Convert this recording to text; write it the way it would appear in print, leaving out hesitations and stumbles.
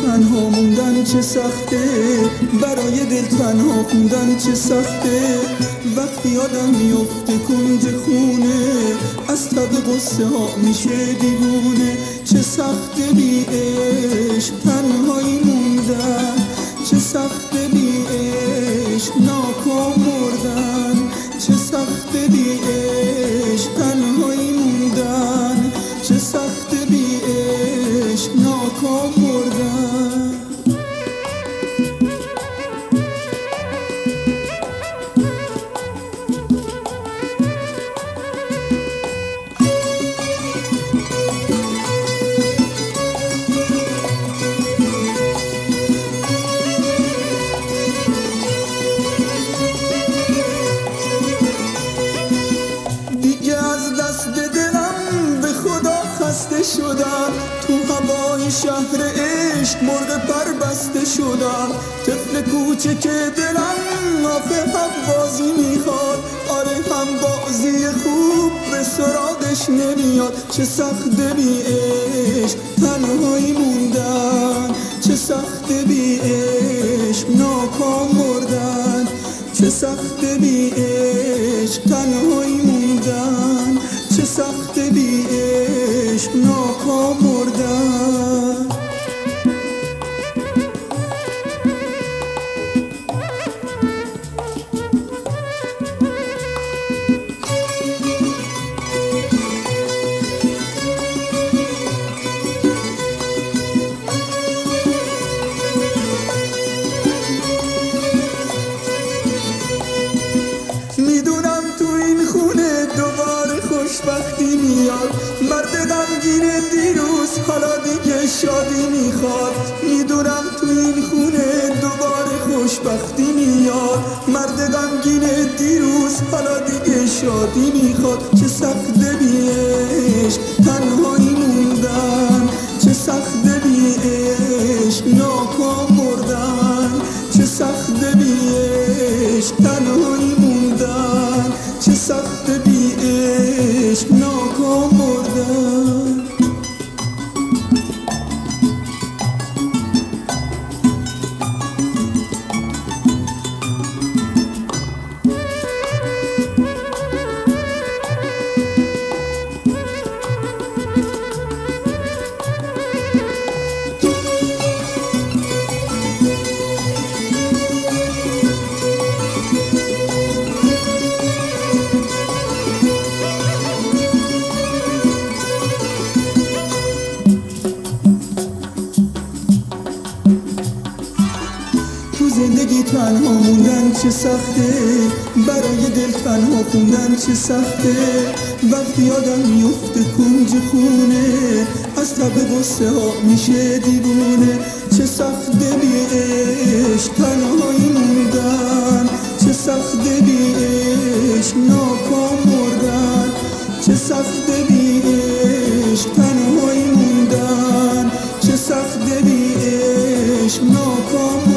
تنها موندن چه سخته، برای دل تنها خوندن چه سخته. وقتی آدم میفته کنج خونه، از تب قصه ها میشه دیوونه. چه سخته بی عشق تنهایی موندن، چه سخته بی عشق ناکام مردن. چه سخته بی عشق تنهایی موندن، چه سخته بی عشق ناکام مردن. شدم تو هوای شهر عشق، مرغ پر بسته شدم. طفل کوچک دلم آخه هم بازی میخواد، آره هم بازی خوب به سراغش نمیاد. چه سخته بی عشق تنهایی موندن، چه سخته بی عشق ناکام مردن. چه سخته بی عشق تنهایی موندن، چه سخته بی عشق ناکام مردن. میدونم تو این خونه دوباره خوشبختی میاد، مرد غمگین دیروز حالا دیگه شادی میخواد. میدونم تو این خونه دوباره خوشبختی میاد، مرد غمگین دیروز حالا دیگه شادی میخواد. چه سخته بی عشق تنهایی موندن، چه سخته بی عشق ناکام مردن. چه سخته بی عشق تنهایی موندن، چه سخته بی عشق ناکام مردن. زندگی تنها موندن چه سخته، برای دل تنها خوندن چه سخته. وقتی آدم میفته کنج خونه، از تب غصه ها میشه دیوونه. چه سخته بی عشق تنهایی موندن، چه سخته بی عشق ناکام مردن. چه سخته بی عشق تنهایی موندن، چه سخته بی عشق ناکام